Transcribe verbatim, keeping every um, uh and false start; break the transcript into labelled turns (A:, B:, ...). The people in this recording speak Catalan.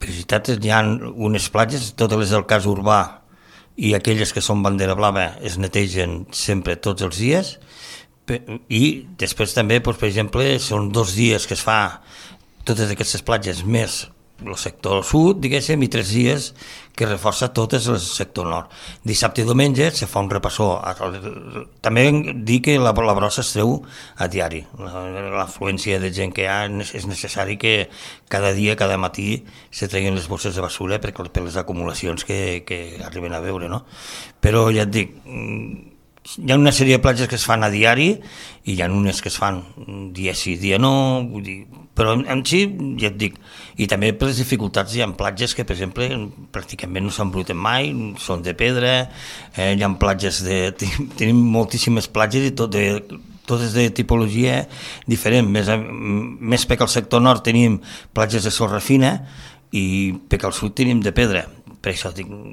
A: especificitats. Hi ha unes platges, totes les del cas urbà i aquelles que són bandera blava es netegen sempre tots els dies, i després també, doncs, per exemple, són dos dies que es fa totes aquestes platges més el sector sud, diguéssim, i tres dies que reforça totes el sector nord. Dissabte i diumenge se fa un repassó. També dir que la, la brossa es treu a diari. L'afluència de gent que hi ha és necessari que cada dia, cada matí, se treguin les bosses de basura per, per les acumulacions que, que arriben a veure, no? Però ja et dic, hi ha una sèrie de platges que es fan a diari i hi ha unes que es fan dia sí, dia no, vull dir, però en, en si, ja et dic, i també per les dificultats hi ha platges que, per exemple, pràcticament no s'embruten mai, són de pedra, eh, hi ha platges de... tenim moltíssimes platges i tot de, totes de tipologia diferent, més, més perquè al sector nord tenim platges de sorra fina i perquè al sud tenim de pedra, per això dic,